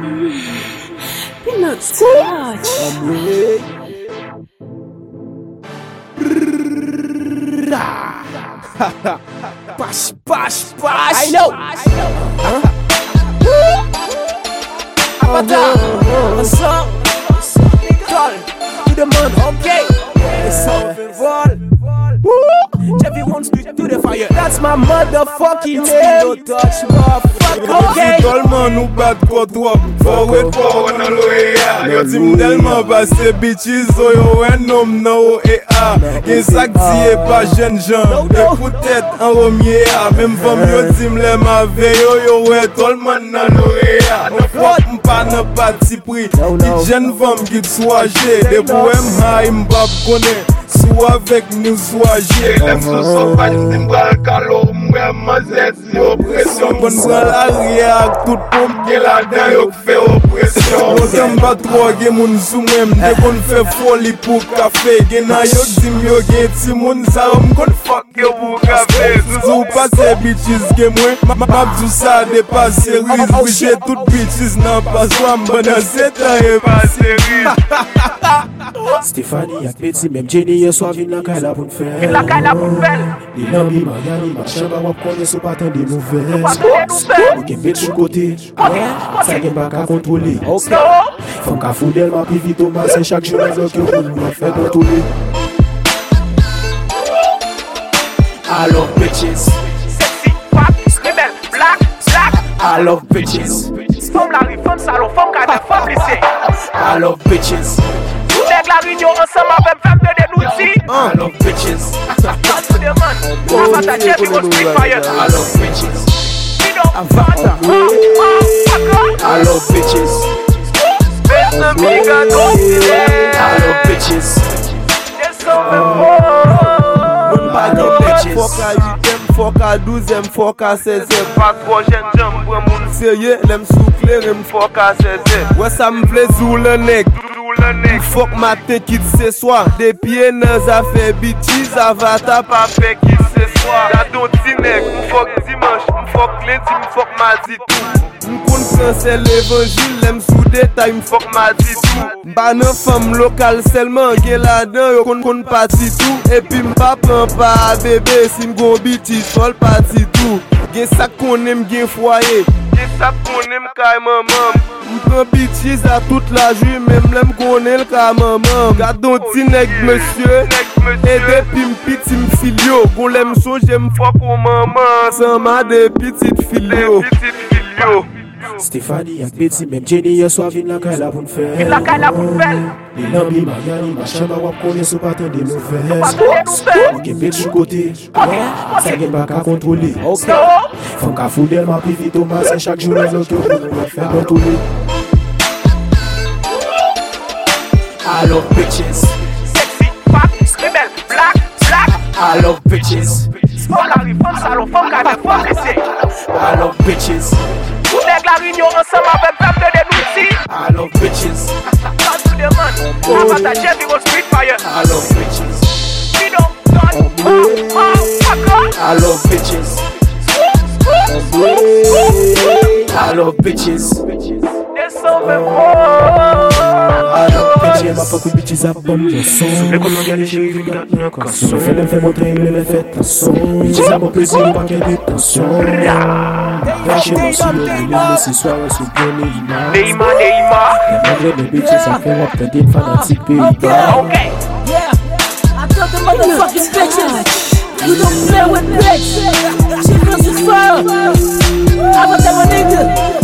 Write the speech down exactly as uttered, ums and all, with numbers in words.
Peanuts touch. Bash, bash, bash. I know. Huh? Avatar. What's up? Call to the man, okay? It's all involved. Chevy wants to do the fire. That's my motherfucking name. No touch, motherfucker. Okay. Tout le monde nous bat trop trop. Forward, forward, dans l'O E A. Yo dis tellement passé bitches, oh yo un homme dans O E A. Gen sak diye pas jeune gens. Et peut-être en romier A. Même femme yo dis m'le ma veille, yo yo ouais tout le monde dans l'O E A. Ne faut m'pas n'a pas de prix. Dit jeune femme qui soit j'ai. Des poèmes high m'pas connaît. Soit avec nous, soit j'ai. L'aime sous son pas m'bral calor, m'bral mazet, si oppression. Bon m'bral arrière, tout pompe qui là-dedans, yo fait oppression. On t'aime pas trop, gen moun sou même. Dès qu'on fait folie pour café. Gen a yo dim yo gen ti moun sa m'kon fuck yo pour café. Sous passe bitches gen mwen, m'abdou sa dépasse riz. Briché tout bitches nan pas soit m'bana c'est un pas série. Stéphanie ak Betsy, même Jenny hier soir vin la kay la pou n'fè. Vin la kay la pou n'fè. Li lambi Miami, ma chamba wap konnen sou patan de nouvelles. Ou gen bet chou kote, sa gen pa ka kontrole. Fon ka foudel ma pi vito ma se chak jounen zon ki ou nou fè kontrole. I love bitches. Sexy, fat, rebelle, black, black. I love bitches. Femme la ri, femme salon, femme kade, femme lycée. I love bitches. Nèg la réunion ensemble avec femme de dénouti. I love bitches. That's to the man. Avatar Chevy was street fire. I love bitches. You know, Avatar. I love bitches. Best amiga don't I love bitches. There's something more. I love bitches. Fuck a huitième, fuck a douzième, fuck a seizième. Pas trop jeune jambes pour moun sérieux, l'aime sous clair, m'm fuck a seizième. Ouais ça m'plaît sous le nec. Fuck ma tête qui ce soir. Des pieds dans affaires bitches, Avatar pas fait qui ce soir. Y'a d'autres nègres, m'fuck dimanche, m'fuck lundi, m'fuck mardi tout. M'koun français l'évangile, l'aime sous détail, m'fuck mardi tout. M'ba nan femme locale seulement, gen la dan yo kon kon parti tout. Et puis m'pa prend pas bébé, si m'gon bitches, fol parti tout. Gen sak konem gen foyer, gen sak konem kay maman. M'prend bitches à toute la journée, même l'aime connaît le ka maman. Gardons ti nèg monsieur, et depuis m'piti m'filio. Gon l'aime so j'aime fuck pour maman, sans ma de petite filio. Stéphanie ak Betsy, même Jenny hier soir vin la kay la pou n'fè. Vin la kay la pou n'fè. Li lambi Miami, ma chamba wap konnen sou patan de nouvelles. Ou gen bet chou kote, sa gen pa ka kontrole. Fon ka foudel ma pi vito ma se chak jounen zon ki ou nou fè kontrole. I love bitches. Sexy, fat, rebelle, black, black. I love bitches. Femme la ri, femme salon, femme kade, femme lycée. I love bitches. Nèg la réunion ensemble avec femme de dénouti. I love bitches. That's to the man. Avatar Chevy was street fire. I love bitches. You know, done. Motherfucker. I love bitches. I love bitches. There's something more. I love bitches. Ma fuck with bitches à bombe de son. Les comment gars les chéris vite dans un casson. Fais les fait montrer les les fait tension. Bitches à mon plaisir pas qu'il y ait de tension. Chez moi sur le délire, ce soir c'est bien Neymar. Neymar, Neymar. Les malgré les bitches ça fait moi peut-être des fanatiques Pays-Bas. Okay. Yeah, I got the motherfucking bitches. You don't play with bitch. She comes to fire. Avatar my nigga.